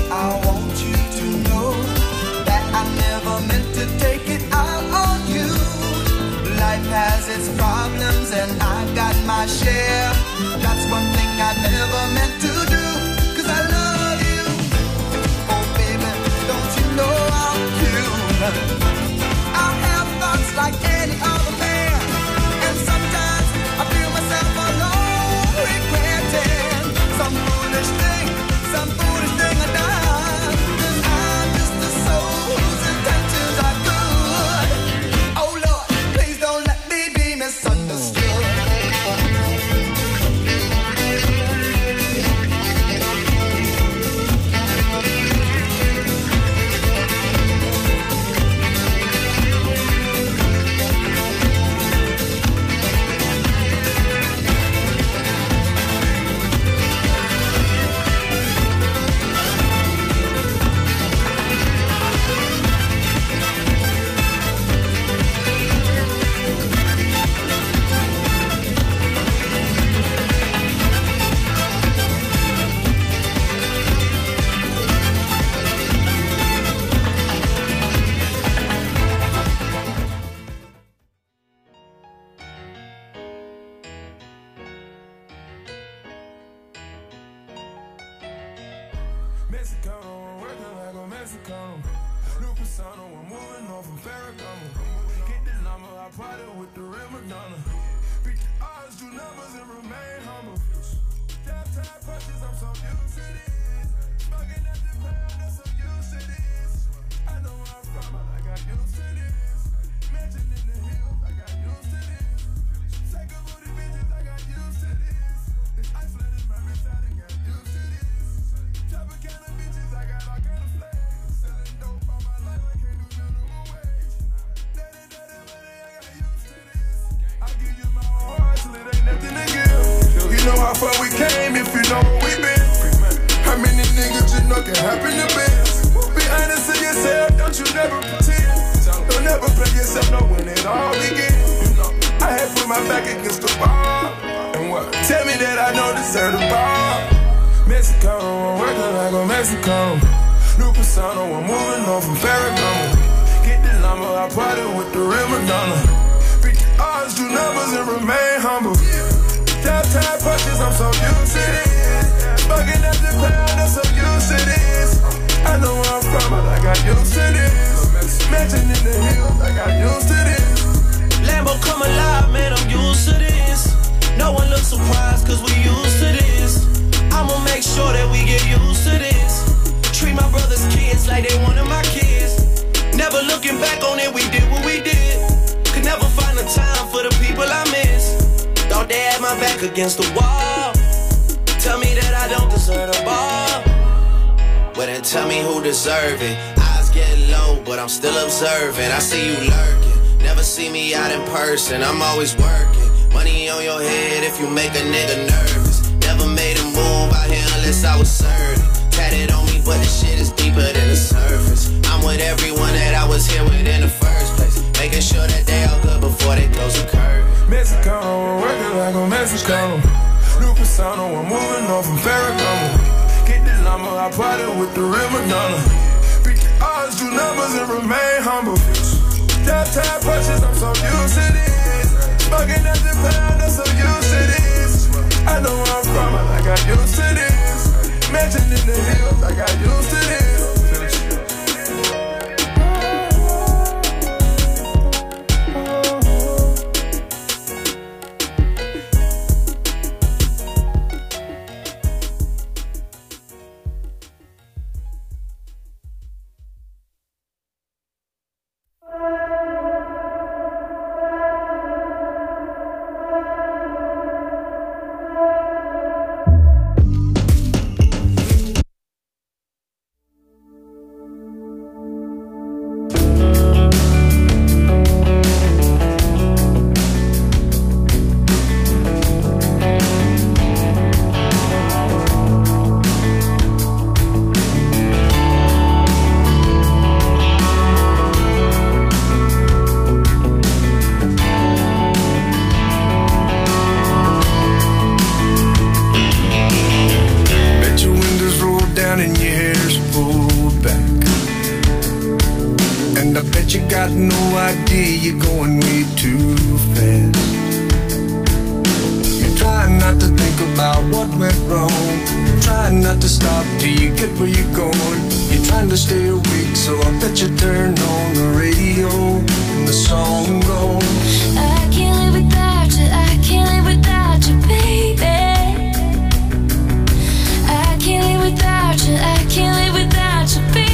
I want you to know that I never meant to take it out on you. Life has its problems and I got my share. That's one thing I never meant to do, 'cause I love you. Oh baby, don't you know I'm human? I have thoughts like any other man, and sometimes I feel myself alone, regretting some foolish thing I done. 'Cause I'm just a soul whose intentions are good. Oh Lord, please don't let me be misunderstood. Mexicano, I'm working like a Mexicano. New persona, I'm moving on from Ferragamo. Get the number, I party with the real Madonna. Beat the odds, do numbers and remain humble. Tap tap punches, I'm so used to this. Smoking at the pound, I'm so used to this. I know where I'm from, but I got used to this. Mansion in the hills, I got used to this. Take a booty bitches, I got used to this. It's Iceland in my wrist, I done got used to this. Chopping kind of bitches, I got all kind of flags. Selling dope all my life, I can't do minimum wage. Daddy, money, I got used to this. I give you my heart till it ain't nothing to give. You know how far we came if you know where we been. How many niggas you know can happen to be? Be honest to yourself, don't you never pretend. Don't never play yourself, know when it all begins. I had put my back against the bar. And what? Tell me that I don't deserve the bar. Mexico, I'm working like a Mexico. New persona, I'm moving on from Ferragamo. Get the number, I party with the real Madonna. Beat the odds, do numbers and remain humble. Tap tap punches, I'm so used to this. Bugging at the pound, I'm so used to this. I know where I'm from, but I got used to this. Mansion in the hills, I got used to this. Lambo come alive, man, I'm used to this. No one looks surprised, cause we used to this. I'ma make sure that we get used to this. Treat my brother's kids like they one of my kids. Never looking back on it, we did what we did. Could never find the time for the people I miss. Thought they had my back against the wall. Tell me that I don't deserve the ball. Well then tell me who deserve it. Eyes get low, but I'm still observing. I see you lurking. Never see me out in person, I'm always working. Money on your head if you make a nigga nervous. Never made a move out here unless I was certain. Tatted on me, but the shit is deeper than the surface. I'm with everyone that I was here with in the first place. Making sure that they all good before they close the curtain. Mexico, I'm working like a Mexico. New persona, I'm moving on from Ferragamo. Get the number, I party with the real Madonna. Beat the odds, do numbers and remain humble. Tap tap punches, I'm so used to this. Smoking at the pound, I'm so used to this. I know where I'm from, but I got used to this. Mansion in the hills, I got used to this. got no idea you're going way too fast. You're trying not to think about what went wrong, trying not to stop till you get where you're going. You're trying to stay awake, so I bet you turn on the radio and the song goes, I can't live without you, I can't live without you, baby. I can't live without you, I can't live without you, baby.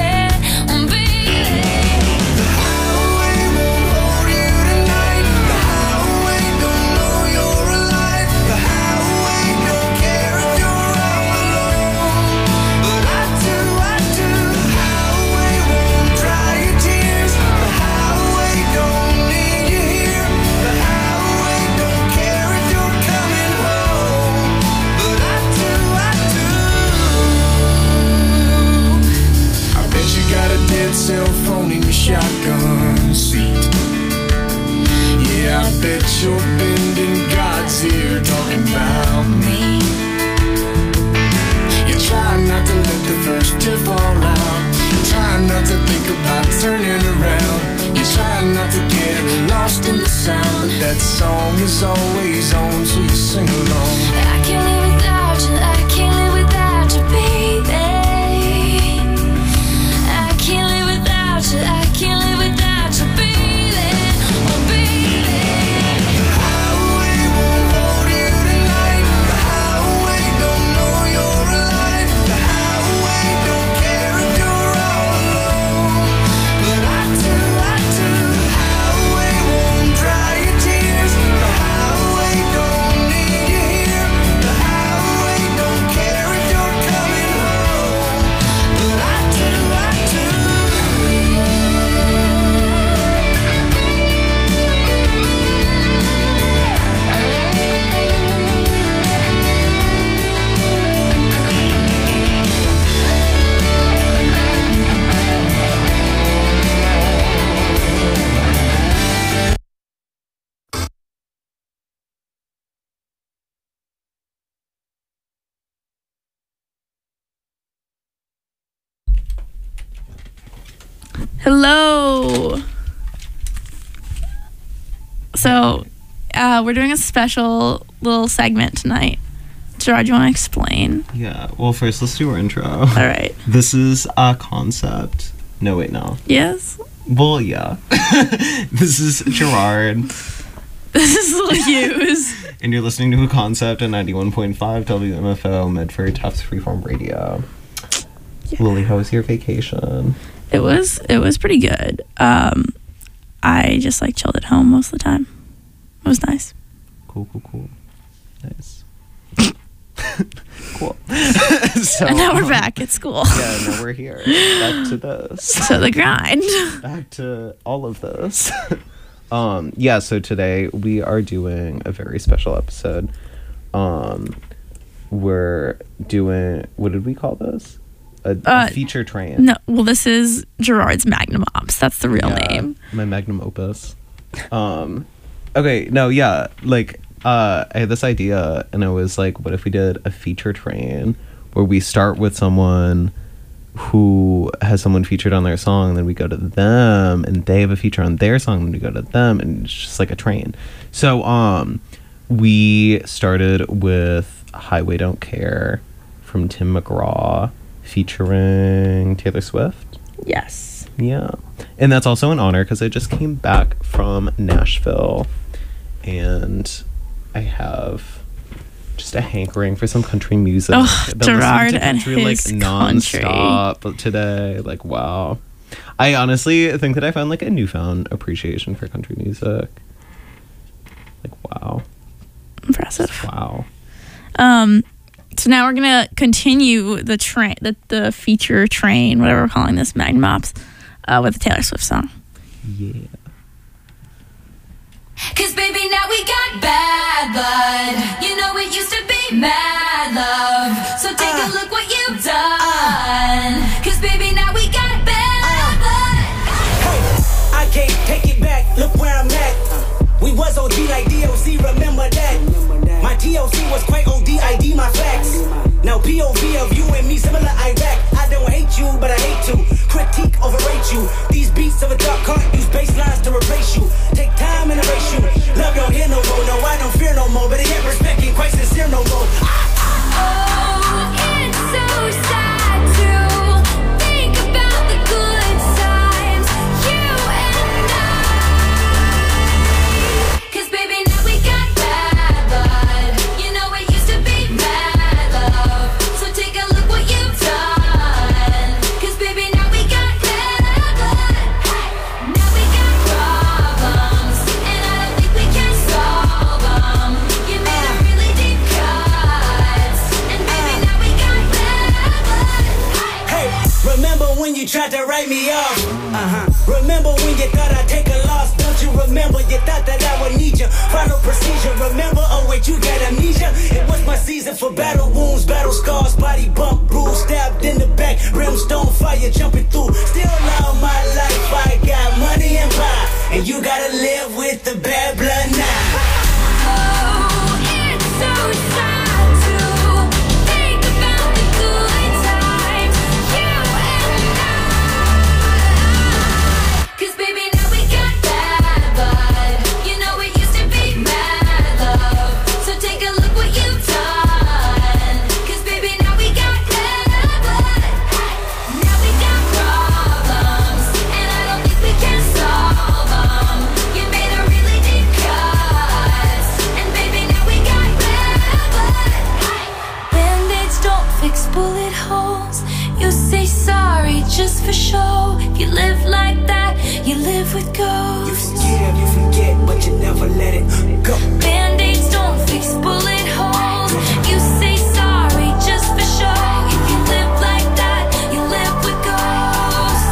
cell phone in your shotgun seat. Yeah, I bet you're bending God's ear talking about me. You're trying not to let the first tear fall out. You're trying not to think about turning around. You're trying not to get lost in the sound, but that song is always on, so you sing along. I can't live without you, I can't live without you, baby. I can't live without you, baby. Oh, baby. The highway won't hold you tonight. The highway don't know you're alive. The highway don't care if you're all alone. But I do. The highway won't dry your tears. The highway don't need you here. The highway don't care if you're coming home. But I do. Hello. So, we're doing a special little segment tonight. Gerard, you want to explain? Yeah. Well, first, let's do our intro. All right. This is a concept. No, wait, no. Yes? Well, yeah. This is Gerard. This is Lily Hughes. And you're listening to a concept at 91.5 WMFO Medford Tufts Freeform Radio. Yeah. Lily, how was your vacation? It was pretty good. I just chilled at home most of the time. It was nice. Cool. Nice. Cool. So, and now we're back at school. Yeah, now we're here. Back to this. To the grind. Back to all of this. Yeah, so today we are doing a very special episode. We're doing, what did we call this? A feature train. No, well, this is Gerard's magnum ops. That's the real name. My magnum opus. Okay, no, yeah, I had this idea, and I was like, what if we did a feature train where we start with someone who has someone featured on their song, and then we go to them, and they have a feature on their song, and we go to them, and it's just like a train. So, we started with Highway Don't Care from Tim McGraw, featuring Taylor Swift. Yes. Yeah. And that's also an honor because I just came back from Nashville and I have just a hankering for some country music. Oh, Gerard and his nonstop country. Today. Wow. I honestly think that I found a newfound appreciation for country music. Wow. Impressive. Wow. So now we're gonna continue the train, the feature train, whatever we're calling this, magnum ops, with the Taylor Swift song. Yeah. 'Cause baby, now we got bad blood. You know it used to be mad love. So take a look what you've done. 'Cause baby, now we got bad blood. Hey, I can't take it back. Look where I'm at. We was OG like DOC, remember that. My TLC was quite OD, ID my facts. Now POV of you and me, similar Iraq. I don't hate you, but I hate to critique, overrate you. These beats of a dark can't use bass lines to replace you. Take time and erase you. Love don't hear no more, no, I don't fear no more. But it ain't respect, ain't quite sincere no more. Oh, it's so sad to think about the good times, you and I. 'Cause baby, now we got bad blood. You know it used to be mad love. So take a look what you've done. 'Cause baby, now we got bad blood. Now we got problems, and I don't think we can solve them. You made a really deep cut, and baby, now we got bad blood. Hey, remember when you tried to write me off? Remember when you thought I'd take a loss? Don't you remember you thought that I would need you? Final procedure, remember? Oh wait, you got amnesia? It was my season for battle wounds, battle scars, body bump, bruise, stabbed in the back, brimstone fire jumping through. Still love my life, I got money and power, and you gotta live with the bad blood now. Oh, it's so sad to think about the good times, you and I. 'Cause baby, now we got bad blood. You know it used to be mad love. So take a look what you've done. 'Cause baby, now we got bad blood. Now we got problems, and I don't think we can solve them. You made a really deep cut, and baby, now we got bad blood. Band-aids don't fix bullet holes. You say sorry just for show. If you live like that, you live with You ghosts. forget, but you never let it go. Band-aids don't fix bullet holes. You say sorry just for show. If you live like that, you live with ghosts.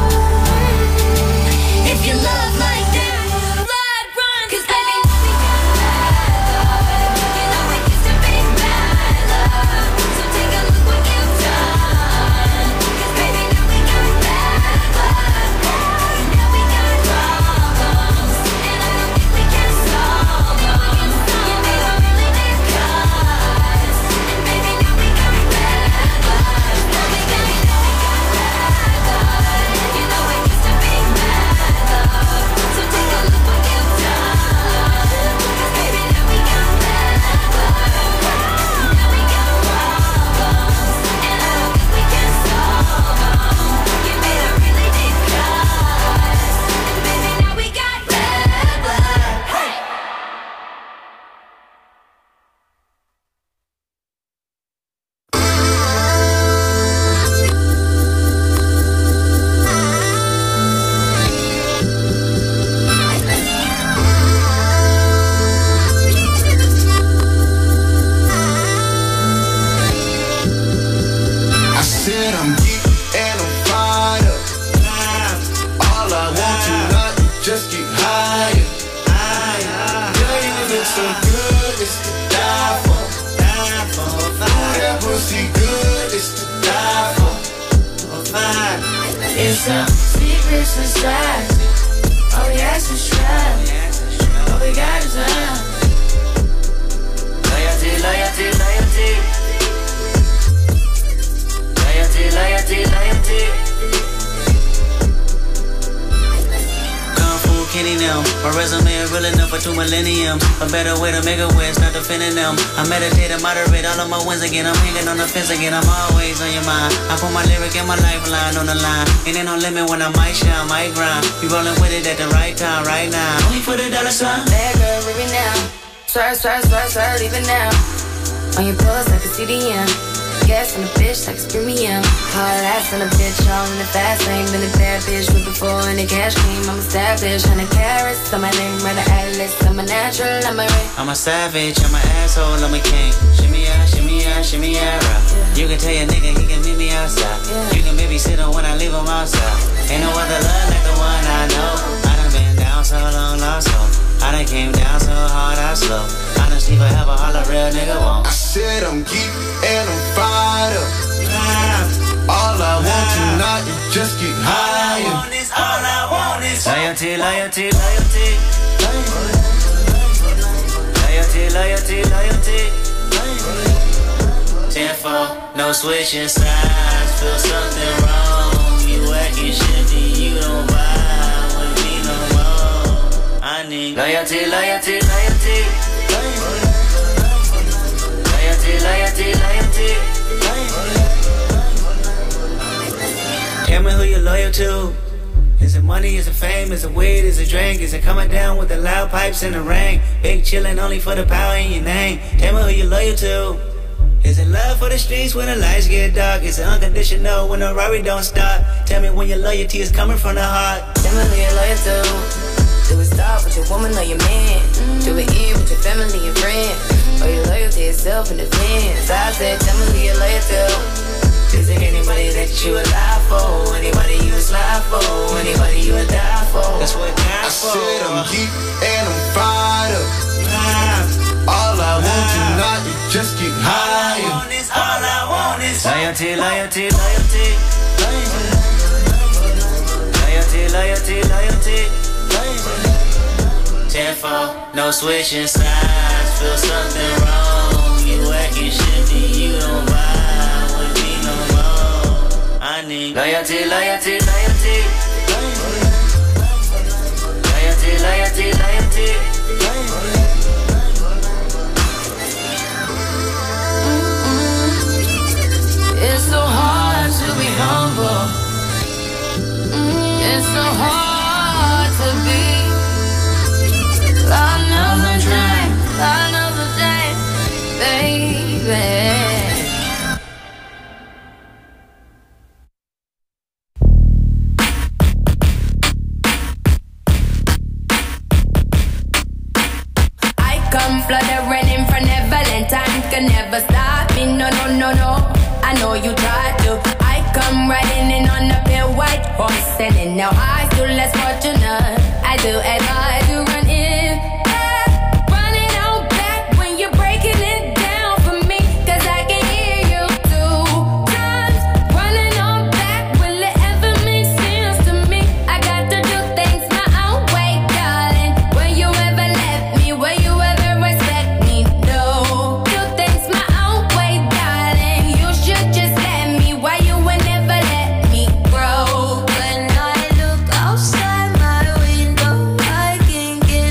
If you love like that, blood runs. 'Cause baby, now we got bad blood. You know it used to be mad love. So take a look what you've done. 'Cause baby, now we got bad blood. Now we got problems, and I don't think we can solve them. You made a really deep cut, and baby, now we got bad blood. Now we got bad blood. You know it used to be mad love. So take a look what you've done. 'Cause baby, now we got bad blood. Now we got problems, and I don't think we can solve them. You made a really deep cut, and baby, now we got bad blood. Hey. I said I'm geek and I'm fired up. All I want tonight is just get higher. Girl, you look so good, it's to die for. Ooh, that pussy good, it's to die for. It's a secret society. All we ask is trust. All we got is love. Loyalty, loyalty, loyalty. Loyalty, loyalty, loyalty. Kung Fu Kenny now. My resume is real enough for 2 millenniums. A better way to make a way, start defending them. I meditate and moderate all of my wins again. I'm hanging on the fence again. I'm always on your mind. I put my lyric and my lifeline on the line. Ain't no limit when I might shine, might grind. You rolling with it at the right time, right now. Only for the dollar sign. Bad girl, leave it now. Swerve, swerve, swerve, swerve, leave it now. On your pulse like a CDM. Gas on the bitch like a premium. Hard ass on a bitch, all in the fast lane. Been a bad bitch with before and the cash came. I'm established, 100 carats on my name, run the atlas. I'm a natural, I'm a ray. I'm a savage, I'm an asshole, I'm a king. Shimmy out, shimmy out, shimmy out, rock. You can tell your nigga he can meet me outside. You can maybe sit on when I leave him outside. Ain't no other love like the one I know. I done been down so long, lost hope. I done came down so hard, I slow. I done sleep forever, all a real nigga won't. I said I'm geek and I'm fired up. All I want tonight is just get higher. All I want is loyalty, loyalty, loyalty. Loyalty, loyalty, loyalty. 10-4, no switching sides. Feel something wrong. You acting shifty, you don't vibe with me no more. I need loyalty, loyalty, loyalty. Loyalty, loyalty, loyalty. Tell me who you're loyal to. Is it money, is it fame, is it weed, is it drink? Is it coming down with the loud pipes in the rain? Big chillin' only for the power in your name. Tell me who you're loyal to. Is it love for the streets when the lights get dark? Is it unconditional when the Rari don't start? Tell me when your loyalty is coming from the heart. Tell me who you're loyal to. Do it start with your woman or your man? Do it end with your family and friends? Or your loyalty is self-defense? I said, tell me who you're loyal to. Is it anybody that you would lie for? Anybody you would slide for? Anybody you would die for? That's what I said I'm geek and I'm fired up. All I want tonight is just get higher. All I want is loyalty, loyalty, loyalty. Loyalty, loyalty, loyalty. 10-4, no switching sides. Feel something wrong. You acting shifty, you don't vibe with me no more. I need loyalty, loyalty, loyalty. Loyalty, loyalty, loyalty. It's so hard to be humble. It's so hard to be. Another day, baby. I come fluttering in front of Valentine. Can never stop me, no, no, no, no. I know you tried to. I come riding in on a pale white horse, and in now I still less fortunate. I do as I do run in, running out back when you're breaking it down for me, 'cause I can hear you 2 times. Running on back, will it ever make sense to me? I got to do things my own way, darling. Will you ever let me? Will you ever respect me? No. Do things my own way, darling. You should just let me. Why you would never let me grow? When I look outside my window, I can get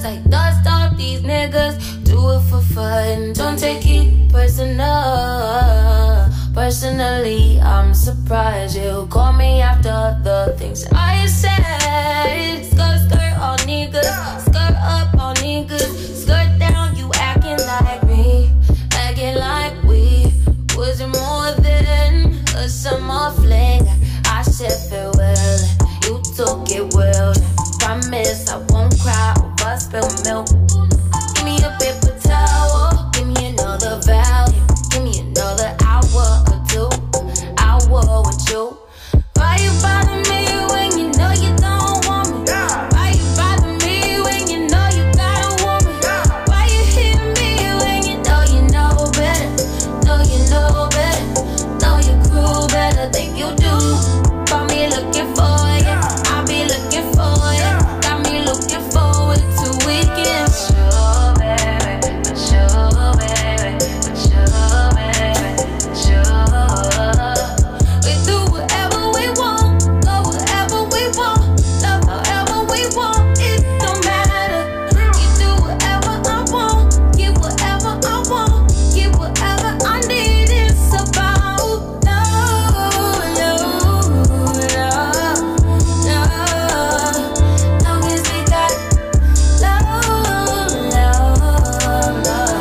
Cause I dust off these niggas, do it for fun. Don't take it personal. Personally, I'm surprised you call me after the things I said. Skirt all niggas, skirt up all niggas, skirt down, you acting like me, acting like we wasn't more than a summer fling. I said farewell, you took it well. Promise I won't cry over spilled milk. Give me a paper towel, give me another value, give me another hour or two, hour with you. Why you bother me when you know you don't want me? Why you bother me when you know you got a woman? Why you hit me when you know better? Know you know better, know your crew better than you do. Got me looking for you, I'll be looking for you. Got me looking forward to weekend. Sure, baby, sure, baby, sure, baby, sure. We do whatever we want, go wherever we want, love however we want. It don't matter. You do whatever I want, get whatever I want, get whatever I need. It's about love, love, love, love. Long as we got love, love,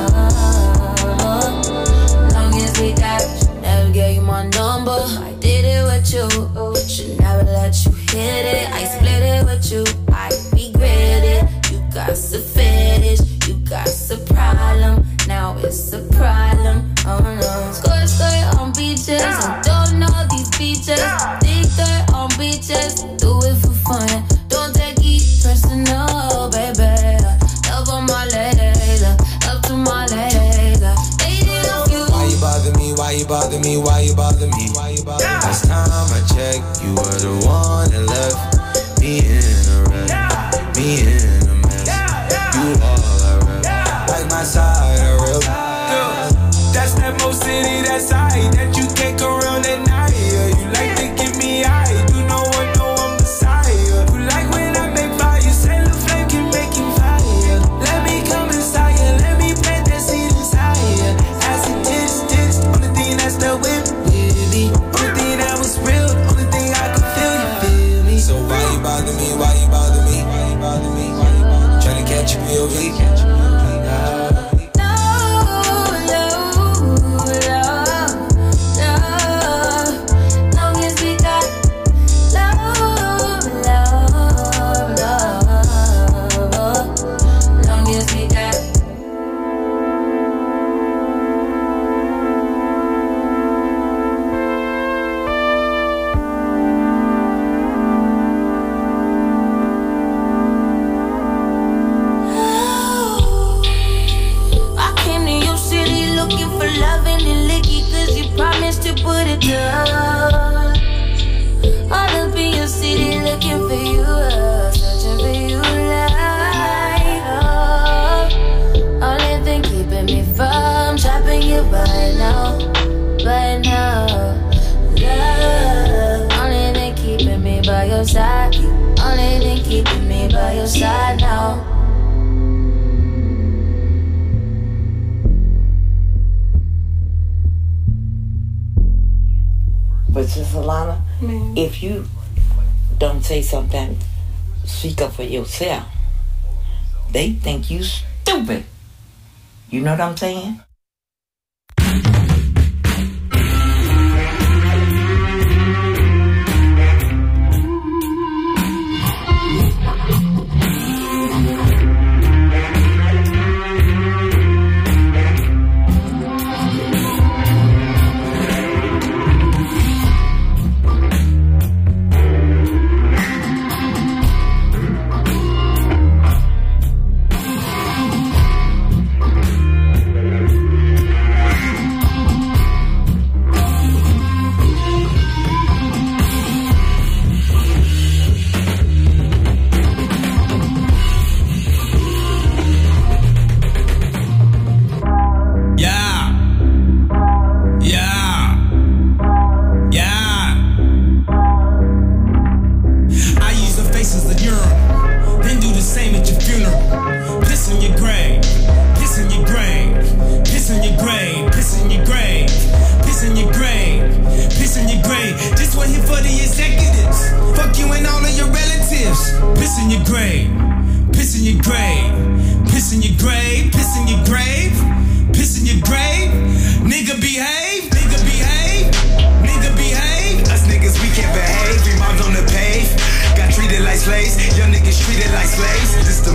love. Long as we got you, never gave you my number. I did it with you, should never let you hit it. I split it with you, I regret it. You got a fetish, you got a problem. Now it's a problem, oh no. Skirt, skirt on beaches, I don't know these beaches. Dig dirt on beaches, do it for fun. Don't take it personal, baby. Love on my ladies, love to my ladies. Lady, love you. Why you bother me? Why you bother me? Why you bother me? Last time I checked, you were the one that left me in a wreck, me in a mess. You all I rep, like my side I rep. That's that Mo City, that side that you can't go around at night. You like to give me eye, you know I know I'm Messiah. You like when I make fire, you say the flame can make you fire. Let me come inside you, let me plant that seed inside you. Acid tits, only thing that's the whip with me. Only thing that was real, only thing I could feel, you feel me. So why you bother me? Why you bother me? Why you bother me? Why you bother me? Tryna catch a POV. Side, only thing keeping me by your side now. But Sister Lana, if you don't say something, speak up for yourself, they think you stupid. You know what I'm saying?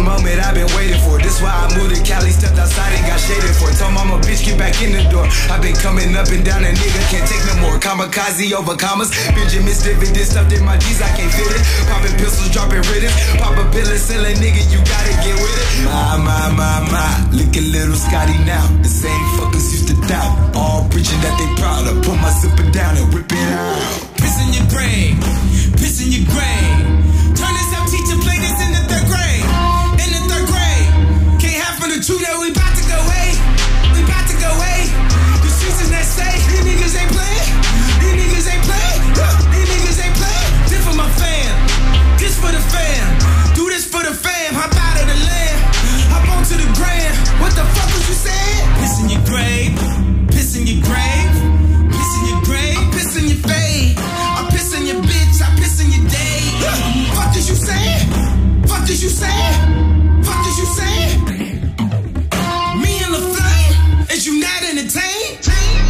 moment I've been waiting for. This why I moved to Cali, stepped outside and got shaded for. Told mama, bitch, get back in the door. I've been coming up and down, a nigga can't take no more. Kamikaze over commas, Benjamin Stiffy, this stuff in my G's, I can't fit it. Popping pistols, dropping riddance. Pop a pill and sell a nigga, you gotta get with it. My, look at little Scotty now. The same fuckers used to doubt. All preaching that they proud of. Put my zipper down and whip it out. Piss in your grave, piss in your grave. Turn this up, teacher, play this in the third grade. In the third grade. Can't have from the truth that we about to go away. We about to go away. The streets is that say, these niggas ain't playing. These niggas ain't playing. These niggas ain't playing. This for my fam. This for the fam. Do this for the fam. Hop out of the land. Hop onto the gram. What the fuck was you saying? Piss in your grave. Piss in your grave. Piss in your grave. Piss in your fade. I piss in your bitch. I piss in your day. Fuck is you saying? Fuck is you saying? Fuck is you saying? Me and the flame. Is you not entertained?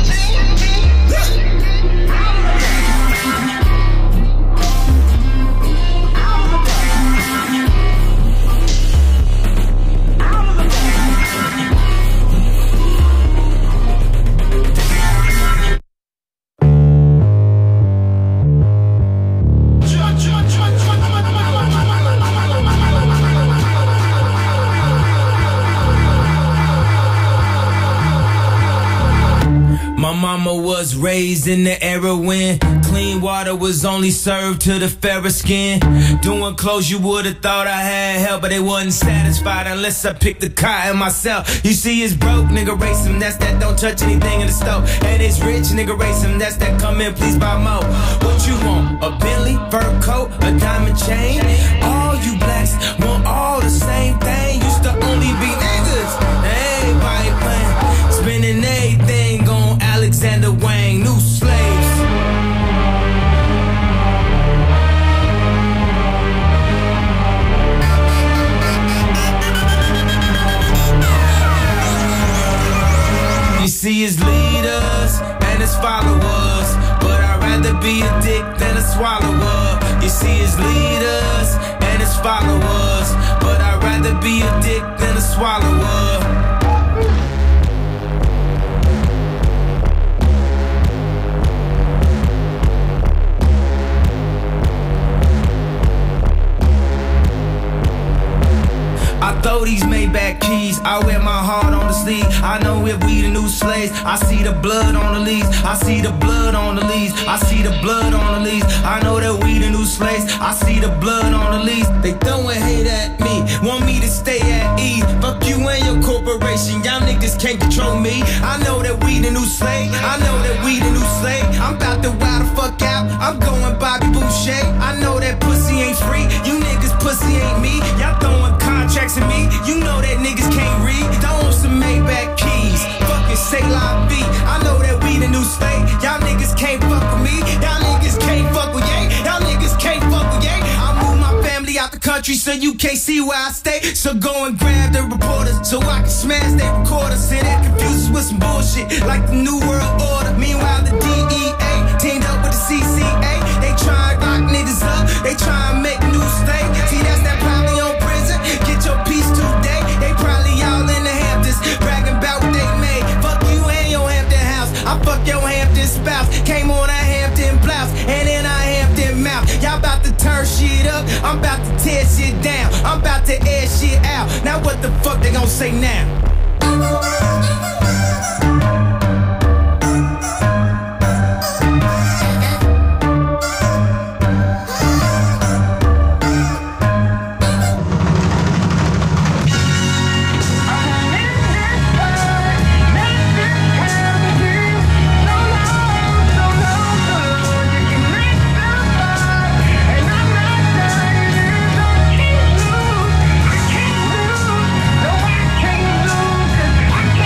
My mama was raised in the era when clean water was only served to the fairer skin. Doing clothes you would've thought I had help, but they wasn't satisfied unless I picked the cotton myself. You see it's broke, nigga race him, that's that don't touch anything in the stove. And it's rich, nigga race him, that's that come in, please buy more. What you want, a Bentley, fur coat, a diamond chain? All you blacks want all the same thing, used to only be niggas. Everybody playing, spending everything on Alexander Wang, new slaves. You see his leaders and his followers, but I'd rather be a dick than a swallower. You see his leaders and his followers, but I'd rather be a dick than a swallower. I throw these Maybach keys, I wear my heart on the sleeve. I know if we the new slaves, I see the blood on the leaves. I see the blood on the leaves. I see the blood on the leaves. I know that we the new slaves, I see the blood on the leaves. They throwing hate at me, want me to stay at ease. Fuck you and your corporation, y'all niggas can't control me. I know that we the new slave, I know that we the new slave. I'm about to wild the fuck out, I'm going Bobby Boucher. I know that pussy ain't free, you niggas pussy ain't me. Y'all throwing contracts at me, you know that niggas can't read. Don't want some Maybach keys, fucking say la vie. I know that we the new state, y'all niggas can't fuck with me. Y'all niggas can't fuck with Ye, y'all niggas can't fuck with Ye. I move my family out the country so you can't see where I stay. So go and grab the reporters so I can smash their recorders. And it confuses with some bullshit like the New World Order. Meanwhile the DEA teamed up with the CCA. They try and lock niggas up, they try and make new state. See that's that probably on prison, get your piece today. They probably all in the Hamptons, bragging about what they made. Fuck you and your Hampton house, I fuck your Hampton spouse. Came on a Hampton blouse, and then a Hampton mouth. Y'all about to turn shit up, I'm about to tear shit down. I'm about to air shit out, now what the fuck they gon' say now? I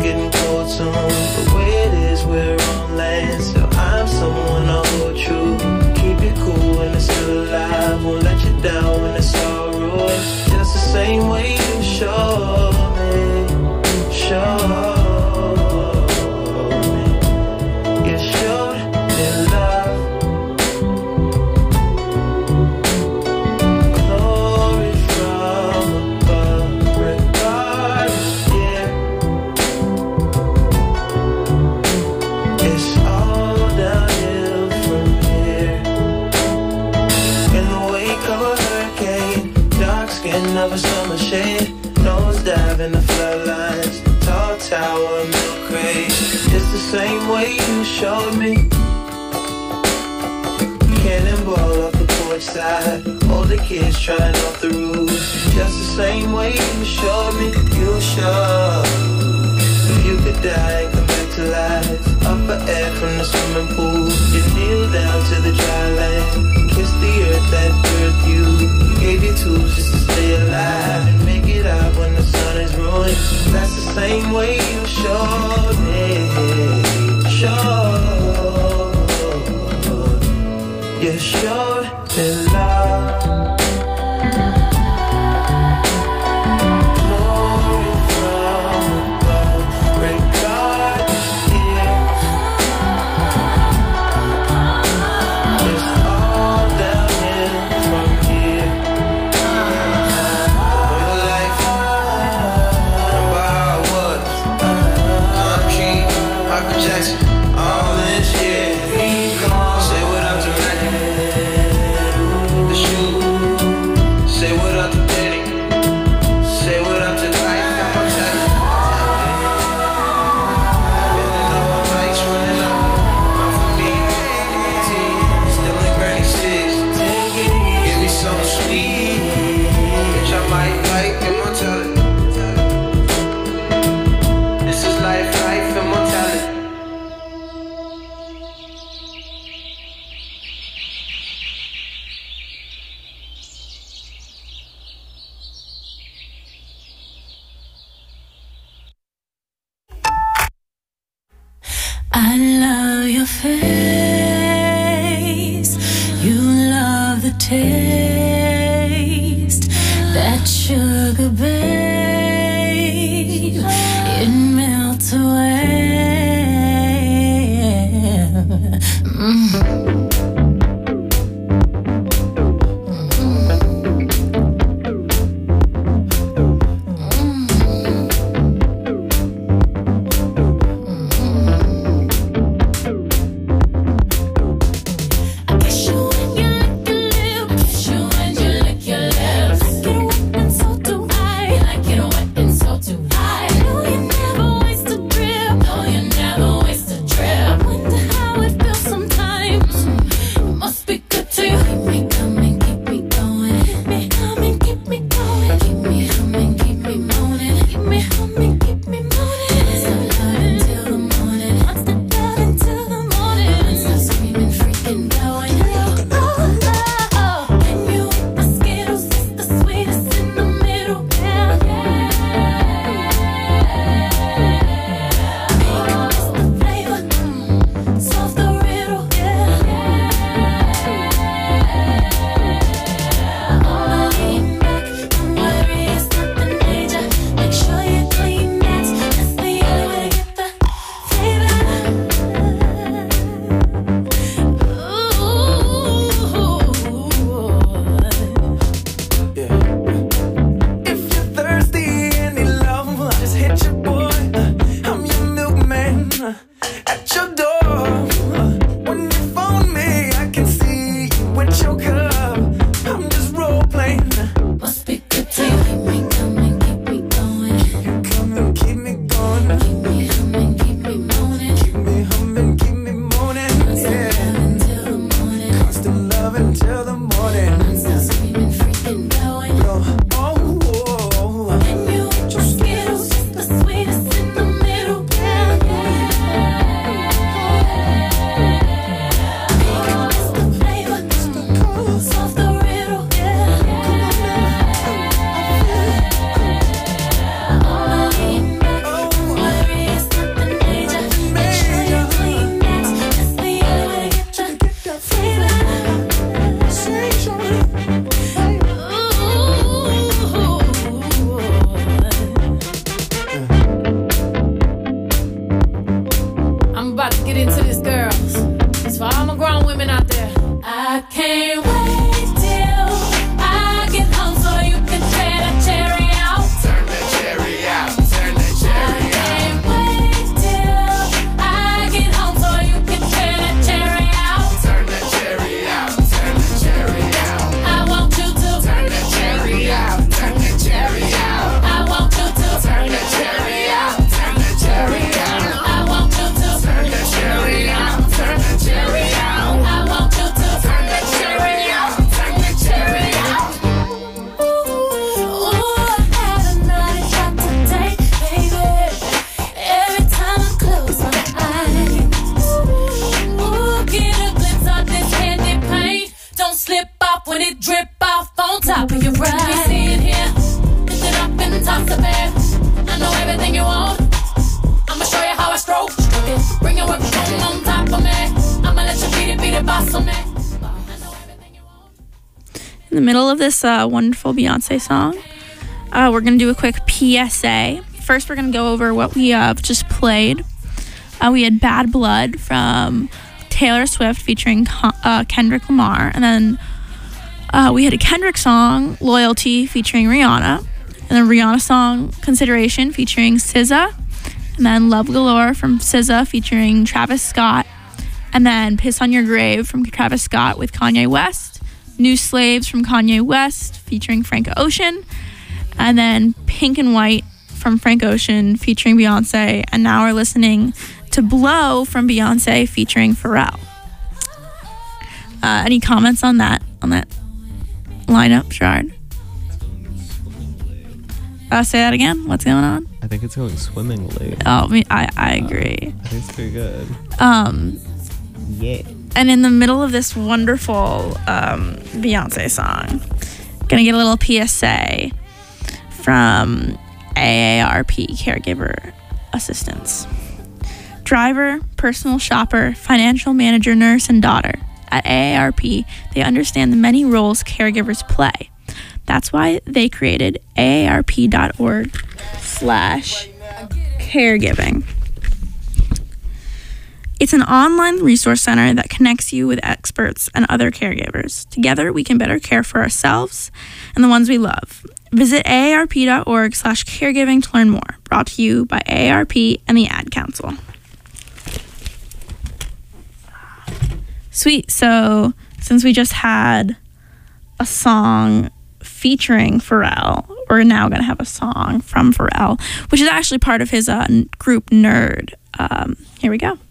getting cold soon. The way it is, we're on land. Still, I'm someone to hold true. Keep it cool when it's still alive. Won't let you down when it's all ruined. Just the same way you showed me. Showed me. You showed me love. Glory from above. Regardless, yeah. It's all downhill from here. In the wake of a hurricane, dark skin of a summer shade, nose dive in the floodlines, tall tower, milk crate. It's the same way you showed me. Cannonball off the porch side, older kids trying off the roof. Just the same way you showed me. You showed. If you could die and come back to life, up for air from the swimming pool, you kneel down to the dry land, kiss the earth that birthed you. Gave you tools just to stay alive and make it out when the sun is ruined. That's the same way you showed me. Showed. You showed me love. Glory from above. Regardless, yeah. It's all downhill from here. Real life, remember how it was. I'm King, Michael Jackson, all this year. Say what up to Magic, the shoe. Say what up to Danny. Say what up to life. I'm telling you. Bending over mics, running up. Not for me. Still in Granny Six. Give me something sweet. Bitch, I might like immortality. This is life, immortality. I love your face. You love the taste. That sugar, babe, it melts away. Like it wet and so do I. Know you never waste a drip. In the middle of this wonderful Beyonce song, we're going to do a quick PSA. First, we're going to go over what we just played. We had Bad Blood from Taylor Swift featuring Kendrick Lamar. And then we had a Kendrick song, Loyalty, featuring Rihanna. And then Rihanna song, Consideration, featuring SZA. And then Love Galore from SZA featuring Travis Scott. And then Piss on Your Grave from Travis Scott with Kanye West. New Slaves from Kanye West featuring Frank Ocean. And then Pink and White from Frank Ocean featuring Beyonce. And now we're listening to Blow from Beyonce featuring Pharrell. Any comments on that lineup, Gerard? Say that again. What's going on? I think it's going swimmingly. Oh, I agree. I think it's pretty good. Yeah. And in the middle of this wonderful Beyonce song, gonna get a little PSA from AARP Caregiver Assistance. Driver, personal shopper, financial manager, nurse, and daughter. At AARP, they understand the many roles caregivers play. That's why they created AARP.org/caregiving. It's an online resource center that connects you with experts and other caregivers. Together, we can better care for ourselves and the ones we love. Visit aarp.org/caregiving to learn more. Brought to you by AARP and the Ad Council. Sweet. So, since we just had a song featuring Pharrell, we're now going to have a song from Pharrell, which is actually part of his group Nerd. Here we go.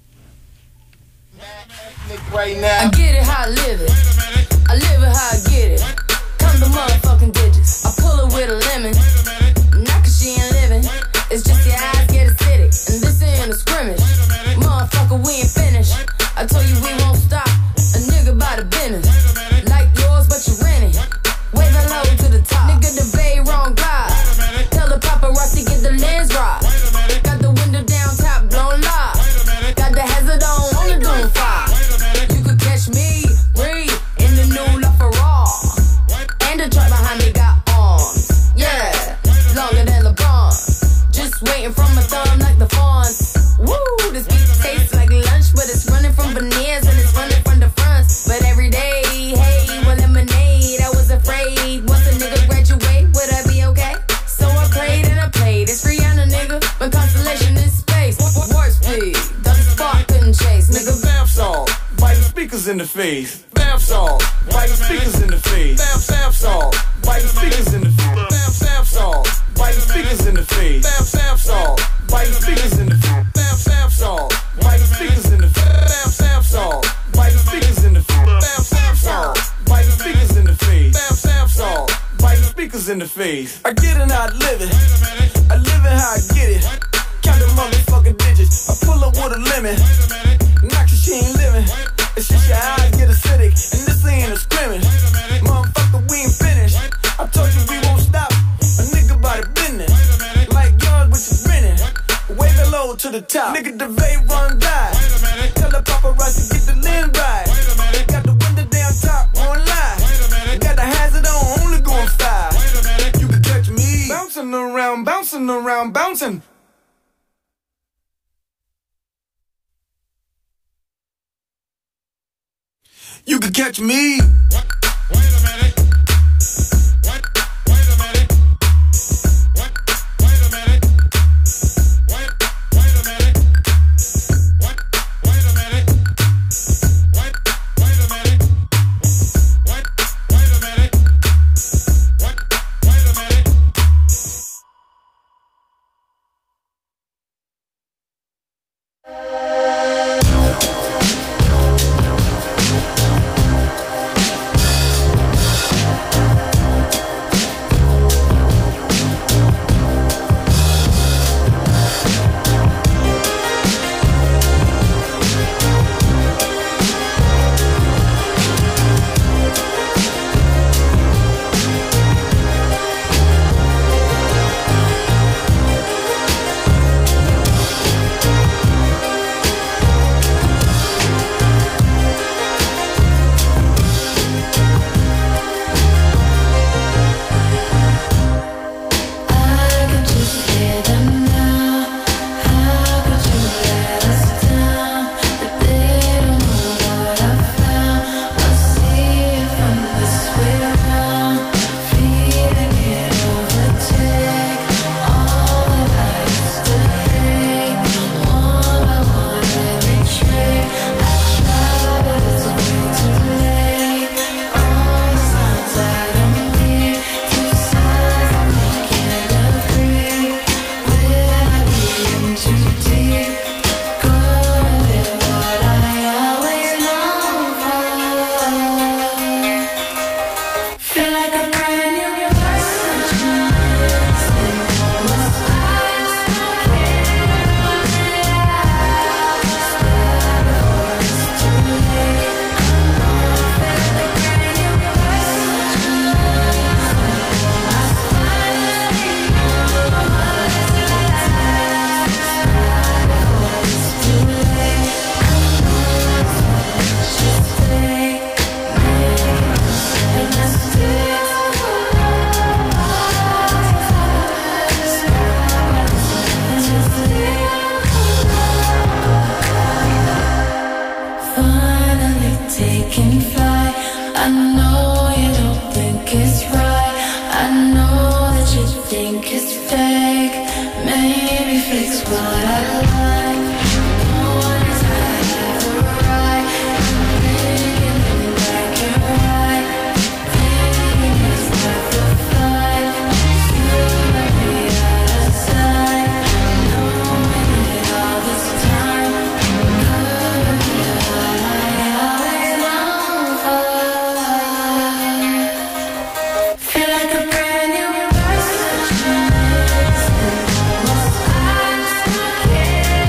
Right now. I get it how I live it. I live it how I get it. Come the motherfucking digits. I pull it with a lemon. Not cause she ain't living. It's just your eyes get acidic. And this ain't a scrimmage. Motherfucker, we ain't finished. I told you we won't stop. A nigga by the business. Like yours, but you renting. Wave hello to the top. Nigga, the bay wrong guy. Tell the paparazzi get the lens right. Got the window down, top blown live. Got the hazard on, only doing fire. Me, read in the new LaFerrari. And the truck behind me got arms. Yeah, longer than LeBron. Just waiting from my thumb like the fawns. Woo, this beat tastes like lunch, but it's running from veneers and it's running from the fronts. But every day, hey, well, lemonade. I was afraid. Once a nigga graduate, would I be okay? So I prayed and I played. It's Rihanna, nigga. My constellation in space. Warp speed, the spark couldn't chase. Nigga, bath salt. Biting speakers in the face. Bath salt. Biting speakers in the face. Bath salt. Biting speakers in the face. Bath salt. Biting speakers in the face. Bath salt. Biting speakers in the face. Bath salt. Biting speakers in the face. Bath salt. Biting speakers in the face. Bath salt. Biting speakers in the face. Bath salt. Biting speakers in the face. I get it how I live it. I live it how I get it. Count the motherfucking digits. I pull up with a lemon. Not cause she ain't living. It's just your eyes get acidic. And this ain't a scrimmage. Motherfucker, we ain't finished. I told you we won't stop. A nigga by the business. Like yours, but you grinning. Wave it low to the top. Nigga, the vape run die. Tell the paparazzi get the lens right. Got the window down top on live. Got the hazard on, only going 5. You can catch me bouncing around, bouncing around, bouncing. You could catch me. Wait a minute. Wait a minute. Wait a minute. Wait a minute. Wait a minute. Wait a minute. Wait a minute. Wait a minute. I know you don't think it's right. I know that you think it's fake. Maybe fix what I like. No one is ever right. Thinking like you're right. Thinking it's worth the fight. You let me out of sight. Knowing it all this time. Could be what I always long for. Feel like a brand new person. Almost eyes again.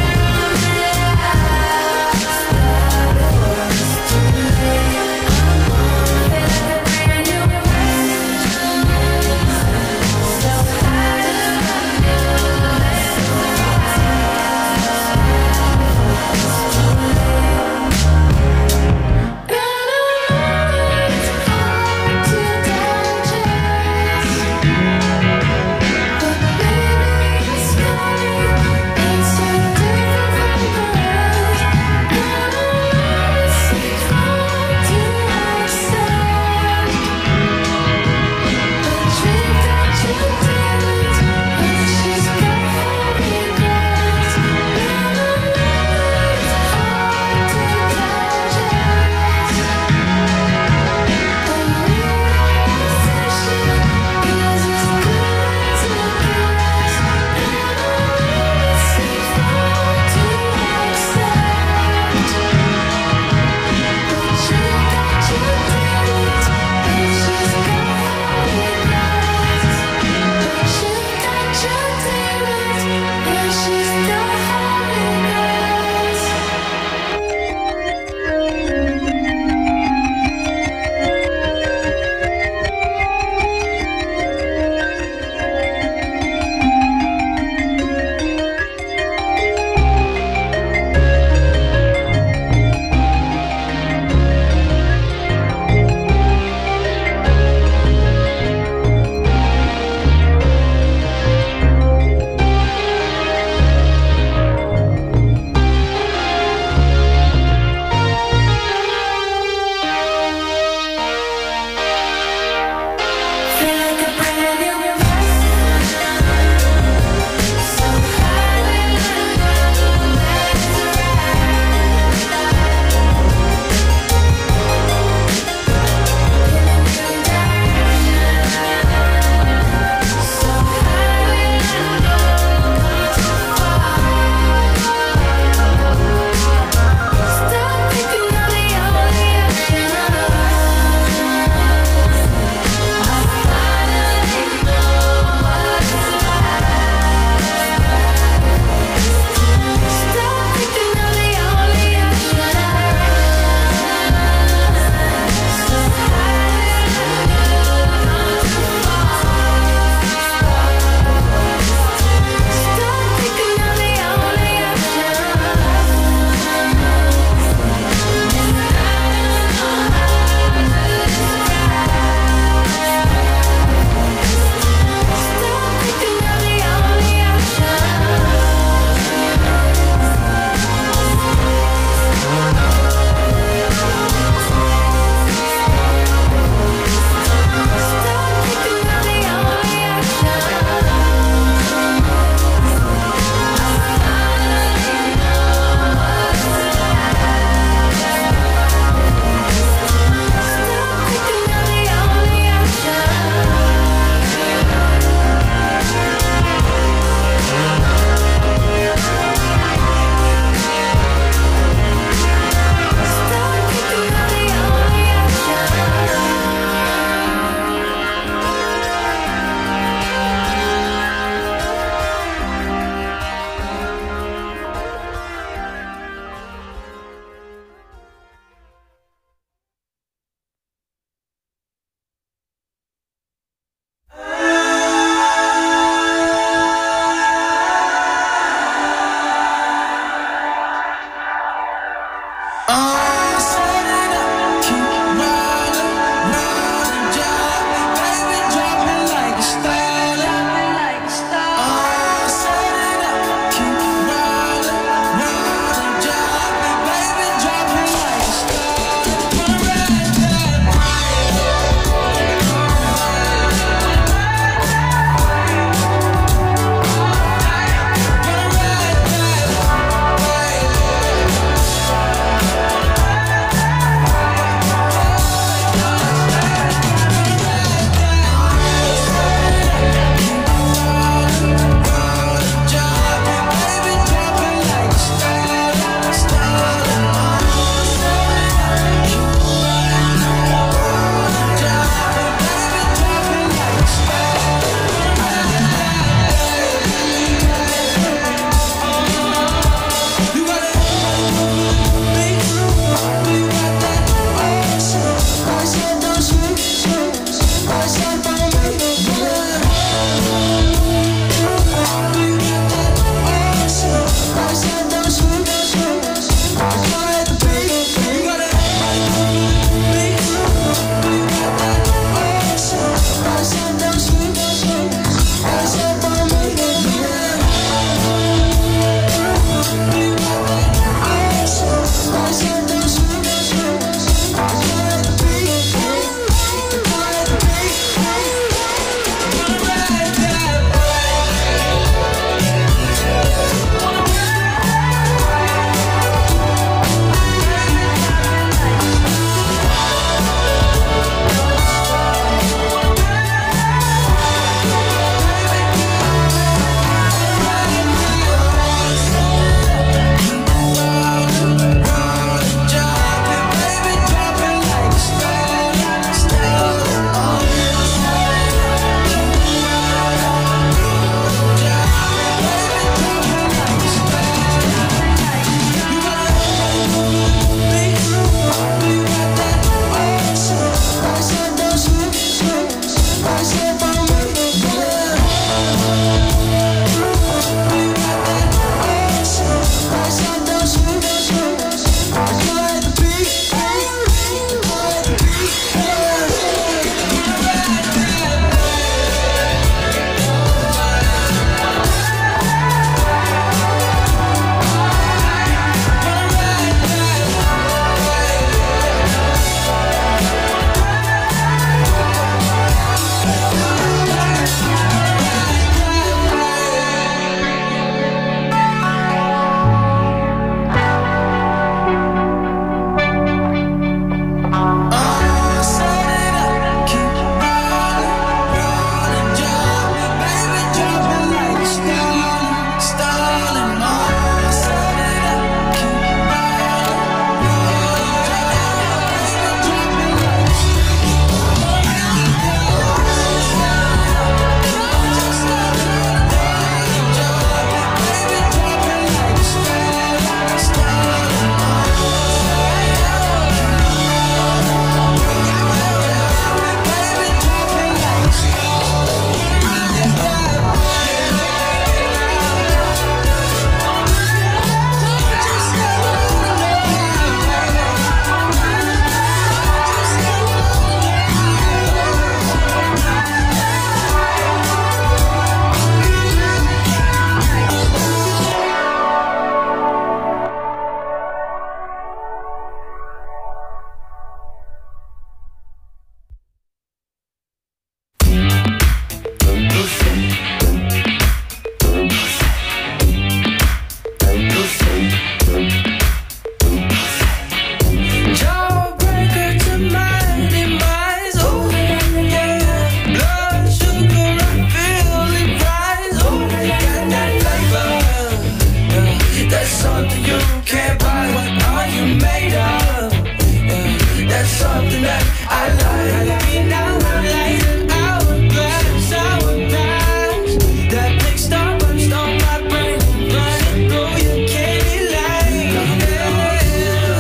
That's something you can't buy. What are you made of? Yeah, that's something that I like. Me now I'm like an hourglass, that big star burst on my brain, running through your candy line. Yeah,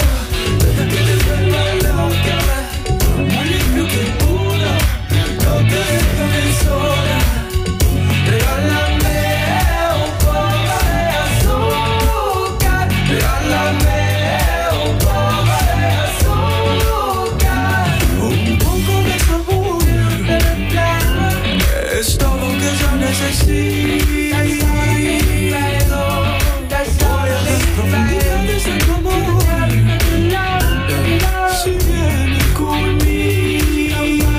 only you can pull up. No teléfono en sola. Regálame un poco de azúcar. Regálame un poco de azúcar. Un poco de sabor de la plata. Es todo que yo necesito. Voy a las profundidades de tu amor. Si vienes conmigo.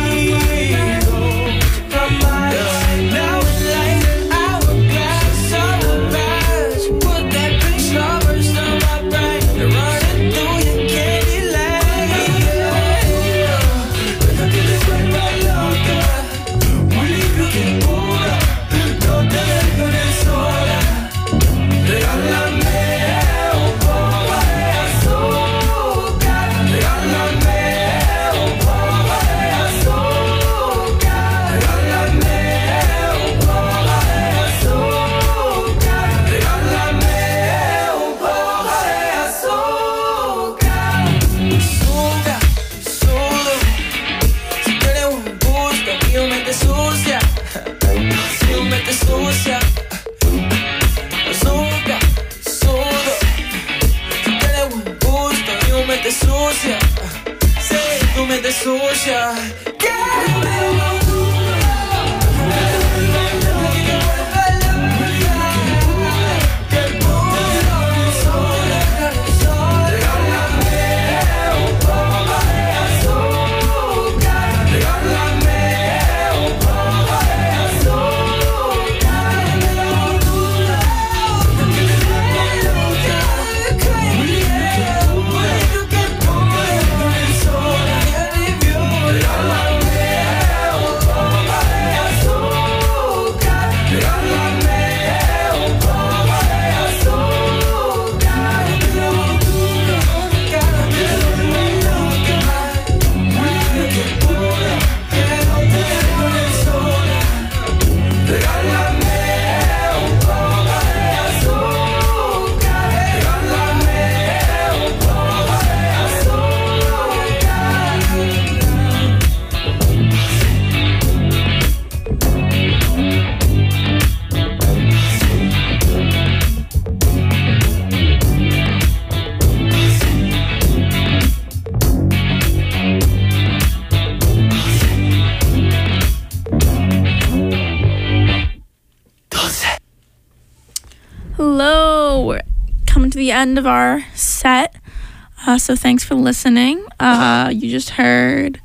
Now it's like an hourglass, put that big star burst on my brain, running through your candy lane. Deja que te vuelva loca, only you can pull up. No te dejes sola. Regálame un poco de azúcar. Regálame un poco de azúcar. Regálame un poco de azúcar. Regálame un poco de azúcar. Azúcar, solo. Si tienes un gusto, mío mente sucia. Mío mente sucia. Azúcar, solo. Si tienes un gusto, mío mente sucia. Sí, tu mente sucia. Hello, we're coming to the end of our set. So thanks for listening. You just heard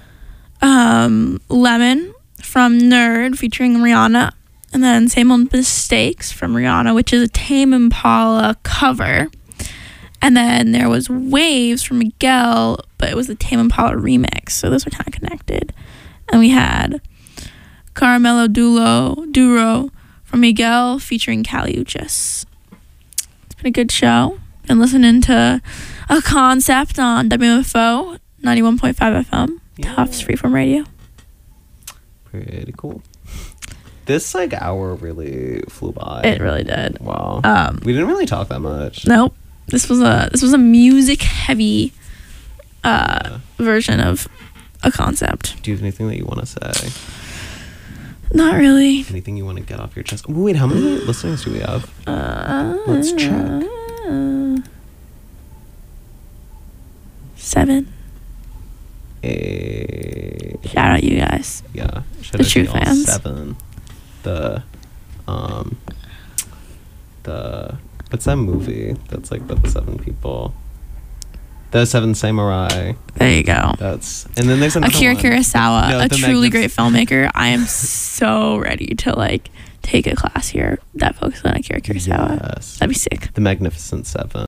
Lemon from Nerd featuring Rihanna, and then Same Old Mistakes from Rihanna, which is a Tame Impala cover. And then there was Waves from Miguel, but it was the Tame Impala remix. So those are kind of connected. And we had Carmelo Duro from Miguel featuring Kali Uchis. It's been a good show. Been listening to A Concept on WMFO 91.5 FM. Tufts Freeform Radio. Pretty cool. This hour really flew by. It really did. Wow. We didn't really talk that much. Nope. This was a music heavy version of A Concept. Do you have anything that you want to say? Not really. Anything you want to get off your chest? Wait, how many listeners do we have? Let's check. 7. Shout out you guys. Yeah. Shout the out true to y'all. fans. 7. The what's that movie that's like the 7 people? The 7 Samurai. There you go. And then there's another Akira one. Kurosawa, No, a the truly great filmmaker. I am so ready to take a class here that focuses on Akira Kurosawa. Yes. That'd be sick. The Magnificent 7.